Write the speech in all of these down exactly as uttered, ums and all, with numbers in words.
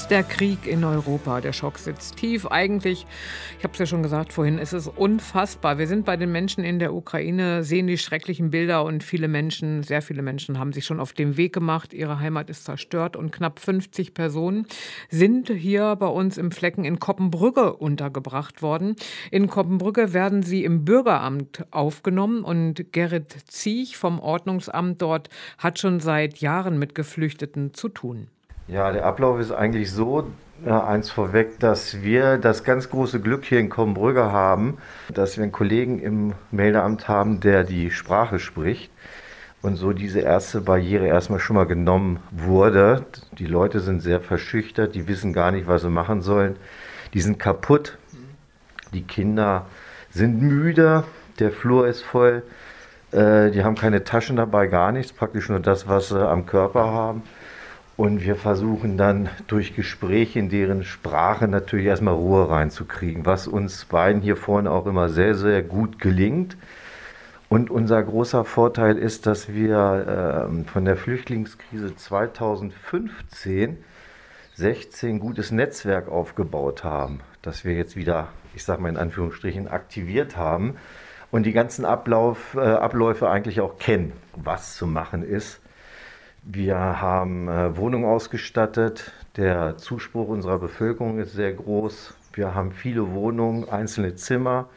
Und der Krieg in Europa, der Schock sitzt tief. Eigentlich, ich habe es ja schon gesagt vorhin, es ist unfassbar. Wir sind bei den Menschen in der Ukraine, sehen die schrecklichen Bilder und viele Menschen, sehr viele Menschen haben sich schon auf den Weg gemacht. Ihre Heimat ist zerstört und knapp fünfzig Personen sind hier bei uns im Flecken in Coppenbrügge untergebracht worden. In Coppenbrügge werden sie im Bürgeramt aufgenommen und Gerrit Ziech vom Ordnungsamt dort hat schon seit Jahren mit Geflüchteten zu tun. Ja, der Ablauf ist eigentlich so, äh, eins vorweg, dass wir das ganz große Glück hier in Coppenbrügge haben, dass wir einen Kollegen im Meldeamt haben, der die Sprache spricht und so diese erste Barriere erstmal schon mal genommen wurde. Die Leute sind sehr verschüchtert, die wissen gar nicht, was sie machen sollen. Die sind kaputt, die Kinder sind müde, der Flur ist voll, äh, die haben keine Taschen dabei, gar nichts, praktisch nur das, was sie am Körper haben. Und wir versuchen dann durch Gespräche in deren Sprache natürlich erstmal Ruhe reinzukriegen, was uns beiden hier vorne auch immer sehr, sehr gut gelingt. Und unser großer Vorteil ist, dass wir äh, von der Flüchtlingskrise zweitausendfünfzehn, sechzehn gutes Netzwerk aufgebaut haben, das wir jetzt wieder, ich sage mal in Anführungsstrichen, aktiviert haben und die ganzen Ablauf, äh, Abläufe eigentlich auch kennen, was zu machen ist. Wir haben äh, Wohnungen ausgestattet, der Zuspruch unserer Bevölkerung ist sehr groß. Wir haben viele Wohnungen, einzelne Zimmer,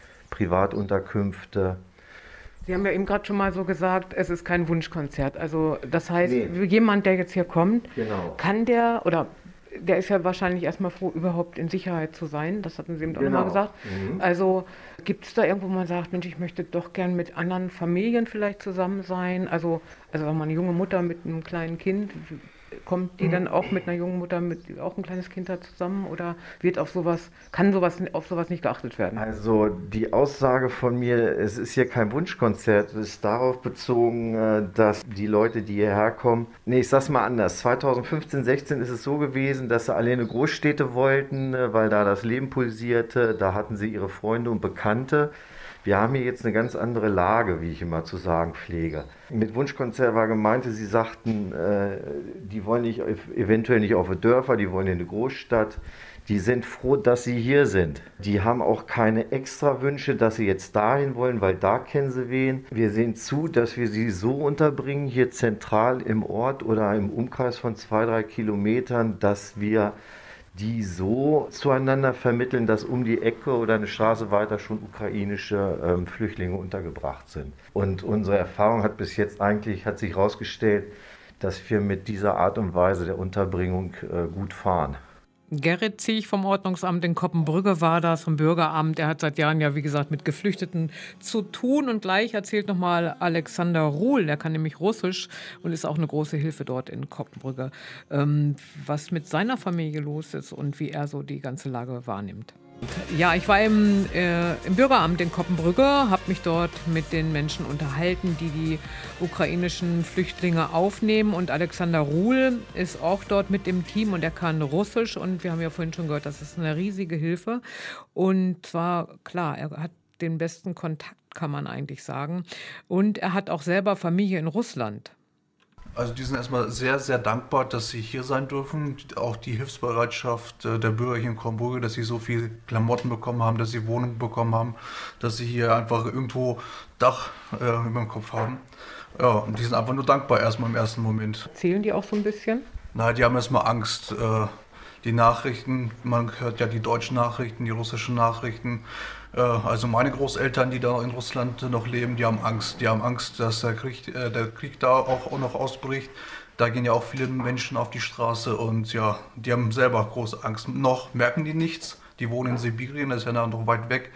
Privatunterkünfte. Sie haben ja eben gerade schon mal so gesagt, es ist kein Wunschkonzert. Also das heißt, Nee. jemand, der jetzt hier kommt, Genau. kann der, oder der ist ja wahrscheinlich erstmal froh, überhaupt in Sicherheit zu sein. Das hatten Sie eben auch Genau. nochmal gesagt. Mhm. Also gibt es da irgendwo, wo man sagt, Mensch, ich möchte doch gern mit anderen Familien vielleicht zusammen sein? Also, also sagen wir mal, eine junge Mutter mit einem kleinen Kind, kommt die dann auch mit einer jungen Mutter mit auch ein kleines Kind da zusammen oder wird auf sowas, kann sowas auf sowas nicht geachtet werden? Also die Aussage von mir, es ist hier kein Wunschkonzert, ist darauf bezogen, äh, dass die Leute, die hierher kommen, nee, ich sag's mal anders, zweitausendfünfzehn, sechzehn ist es so gewesen, dass sie alle in eine Großstädte wollten, äh, weil da das Leben pulsierte, da hatten sie ihre Freunde und Bekannte. Wir haben hier jetzt eine ganz andere Lage, wie ich immer zu sagen pflege. Mit Wunschkonzert war gemeint, Sie sagten, äh, die wollen nicht, eventuell nicht auf die Dörfer, die wollen in eine Großstadt. Die sind froh, dass sie hier sind. Die haben auch keine extra Wünsche, dass sie jetzt dahin wollen, weil da kennen sie wen. Wir sehen zu, dass wir sie so unterbringen, hier zentral im Ort oder im Umkreis von zwei, drei Kilometern, dass wir die so zueinander vermitteln, dass um die Ecke oder eine Straße weiter schon ukrainische ähm, Flüchtlinge untergebracht sind. Und unsere Erfahrung hat bis jetzt eigentlich, hat sich herausgestellt, dass wir mit dieser Art und Weise der Unterbringung äh, gut fahren. Gerrit Ziech vom Ordnungsamt in Coppenbrügge war das, vom Bürgeramt. Er hat seit Jahren ja, wie gesagt, mit Geflüchteten zu tun. Und gleich erzählt nochmal Alexander Ruhl, der kann nämlich Russisch und ist auch eine große Hilfe dort in Coppenbrügge, ähm, was mit seiner Familie los ist und wie er so die ganze Lage wahrnimmt. Ja, ich war im, äh, im Bürgeramt in Coppenbrügge, habe mich dort mit den Menschen unterhalten, die die ukrainischen Flüchtlinge aufnehmen. Und Alexander Ruhl ist auch dort mit dem Team und er kann Russisch. Und wir haben ja vorhin schon gehört, das ist eine riesige Hilfe. Und zwar, klar, er hat den besten Kontakt, kann man eigentlich sagen. Und er hat auch selber Familie in Russland. Also die sind erstmal sehr, sehr dankbar, dass sie hier sein dürfen. Auch die Hilfsbereitschaft der Bürger hier in Coppenbrügge, dass sie so viel Klamotten bekommen haben, dass sie Wohnungen bekommen haben, dass sie hier einfach irgendwo Dach äh, über dem Kopf haben. Ja, und die sind einfach nur dankbar erstmal im ersten Moment. Zählen die auch so ein bisschen? Na, die haben erstmal Angst. Äh, die Nachrichten, man hört ja die deutschen Nachrichten, die russischen Nachrichten. Also meine Großeltern, die da in Russland noch leben, die haben Angst. Die haben Angst, dass der Krieg, äh, der Krieg da auch, auch noch ausbricht. Da gehen ja auch viele Menschen auf die Straße und ja, die haben selber große Angst. Noch merken die nichts. Die wohnen in Sibirien, das ist ja noch weit weg.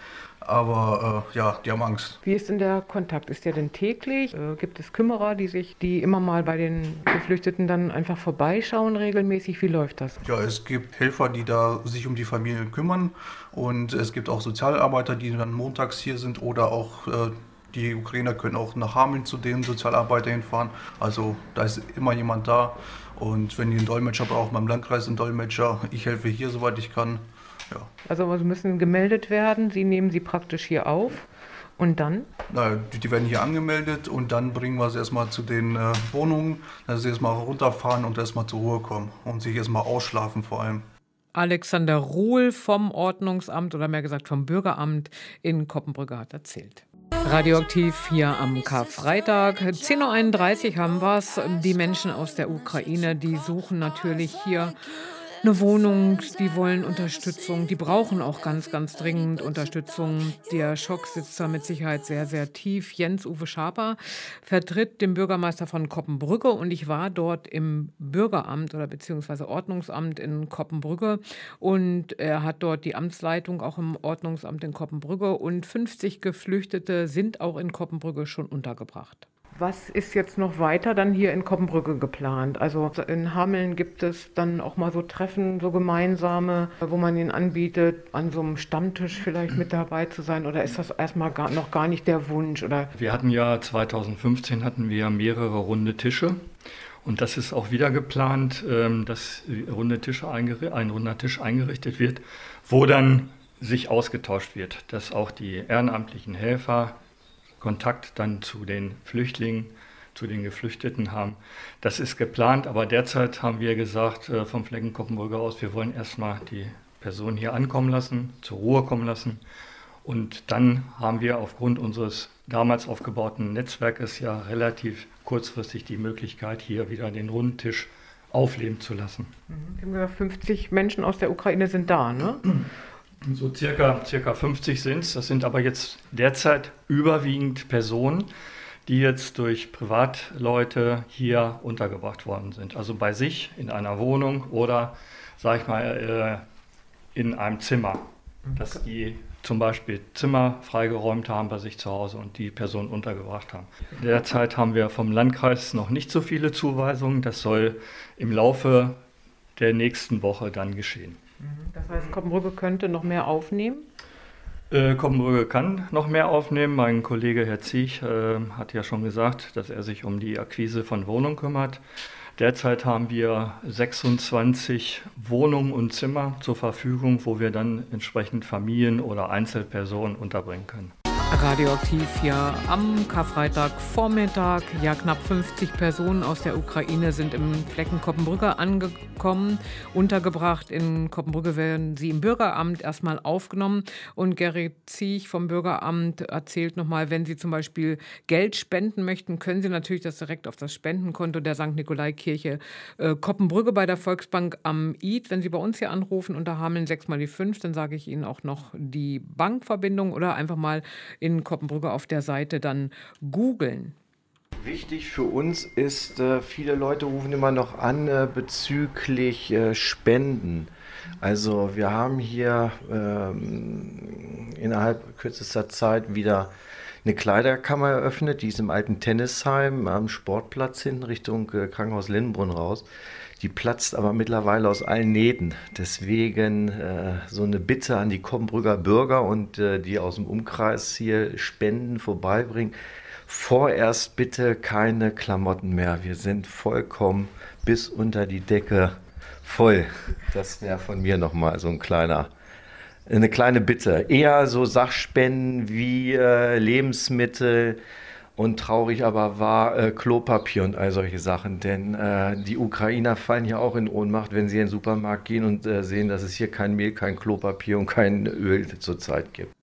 Aber äh, ja, die haben Angst. Wie ist denn der Kontakt? Ist der denn täglich? Äh, gibt es Kümmerer, die sich, die immer mal bei den Geflüchteten dann einfach vorbeischauen regelmäßig? Wie läuft das? Ja, es gibt Helfer, die da sich um die Familie kümmern. Und es gibt auch Sozialarbeiter, die dann montags hier sind. Oder auch äh, die Ukrainer können auch nach Hameln zu den Sozialarbeitern hinfahren. Also da ist immer jemand da. Und wenn die einen Dolmetscher brauchen, beim Landkreis einen Dolmetscher. Ich helfe hier, soweit ich kann. Ja. Also Sie müssen gemeldet werden, Sie nehmen sie praktisch hier auf Und dann? Na, die, die werden hier angemeldet und dann bringen wir sie erstmal zu den äh, Wohnungen, dass sie erstmal runterfahren und erstmal zur Ruhe kommen und sich erstmal ausschlafen vor allem. Alexander Ruhl vom Ordnungsamt oder mehr gesagt vom Bürgeramt in Koppenbrügge hat erzählt. Radioaktiv hier am Karfreitag. zehn Uhr einunddreißig haben wir es. Die Menschen aus der Ukraine, die suchen natürlich hier eine Wohnung, die wollen Unterstützung, die brauchen auch ganz, ganz dringend Unterstützung. Der Schock sitzt da mit Sicherheit sehr, sehr tief. Jens-Uwe Schaper vertritt den Bürgermeister von Koppenbrügge und ich war dort im Bürgeramt oder beziehungsweise Ordnungsamt in Koppenbrügge und er hat dort die Amtsleitung auch im Ordnungsamt in Koppenbrügge und fünfzig Geflüchtete sind auch in Koppenbrügge schon untergebracht. Was ist jetzt noch weiter dann hier in Koppenbrügge geplant? Also in Hameln gibt es dann auch mal so Treffen, so gemeinsame, wo man ihnen anbietet, an so einem Stammtisch vielleicht mit dabei zu sein? Oder ist das erstmal gar, noch gar nicht der Wunsch? Oder? Wir hatten ja zweitausendfünfzehn hatten wir mehrere runde Tische. Und das ist auch wieder geplant, dass runde Tische eingerichtet, ein runder Tisch eingerichtet wird, wo dann sich ausgetauscht wird, dass auch die ehrenamtlichen Helfer Kontakt dann zu den Flüchtlingen, zu den Geflüchteten haben. Das ist geplant, aber derzeit haben wir gesagt vom Flecken Koppenbrügge aus, wir wollen erstmal die Person hier ankommen lassen, zur Ruhe kommen lassen. Und dann haben wir aufgrund unseres damals aufgebauten Netzwerkes ja relativ kurzfristig die Möglichkeit, hier wieder den Rundtisch aufleben zu lassen. Sie haben gesagt, fünfzig Menschen aus der Ukraine sind da, ne? So circa, circa fünfzig sind es. Das sind aber jetzt derzeit überwiegend Personen, die jetzt durch Privatleute hier untergebracht worden sind. Also bei sich in einer Wohnung oder, sag ich mal, in einem Zimmer. Dass die zum Beispiel Zimmer freigeräumt haben bei sich zu Hause und die Personen untergebracht haben. Derzeit haben wir vom Landkreis noch nicht so viele Zuweisungen. Das soll im Laufe der nächsten Woche dann geschehen. Das heißt, Koppenbrügge könnte noch mehr aufnehmen? Äh, Koppenbrügge kann noch mehr aufnehmen. Mein Kollege Herr Ziech äh, hat ja schon gesagt, dass er sich um die Akquise von Wohnungen kümmert. Derzeit haben wir sechsundzwanzig Wohnungen und Zimmer zur Verfügung, wo wir dann entsprechend Familien oder Einzelpersonen unterbringen können. Radioaktiv hier am Karfreitagvormittag. Ja, knapp fünfzig Personen aus der Ukraine sind im Flecken Koppenbrügge angekommen, untergebracht. In Koppenbrügge werden sie im Bürgeramt erstmal aufgenommen. Und Gerrit Ziech vom Bürgeramt erzählt nochmal, wenn Sie zum Beispiel Geld spenden möchten, können Sie natürlich das direkt auf das Spendenkonto der Sankt Nikolaikirche äh, Koppenbrügge bei der Volksbank am Id. Wenn Sie bei uns hier anrufen unter Hameln sechs mal die fünf, dann sage ich Ihnen auch noch die Bankverbindung oder einfach mal in Koppenbrügge auf der Seite dann googeln. Wichtig für uns ist, äh, viele Leute rufen immer noch an äh, bezüglich äh, Spenden. Also wir haben hier ähm, innerhalb kürzester Zeit wieder eine Kleiderkammer eröffnet, die ist im alten Tennisheim am Sportplatz hinten Richtung äh, Krankenhaus Lindenbrunn raus. Die platzt aber mittlerweile aus allen Nähten. Deswegen äh, so eine Bitte an die Koppenbrügger Bürger und äh, die aus dem Umkreis hier Spenden vorbeibringen. Vorerst bitte keine Klamotten mehr. Wir sind vollkommen bis unter die Decke voll. Das wäre von mir nochmal so ein kleiner, eine kleine Bitte. Eher so Sachspenden wie äh, Lebensmittel. Und traurig aber war äh, Klopapier und all solche Sachen, denn äh, die Ukrainer fallen ja auch in Ohnmacht, wenn sie in den Supermarkt gehen und äh, sehen, dass es hier kein Mehl, kein Klopapier und kein Öl zurzeit gibt.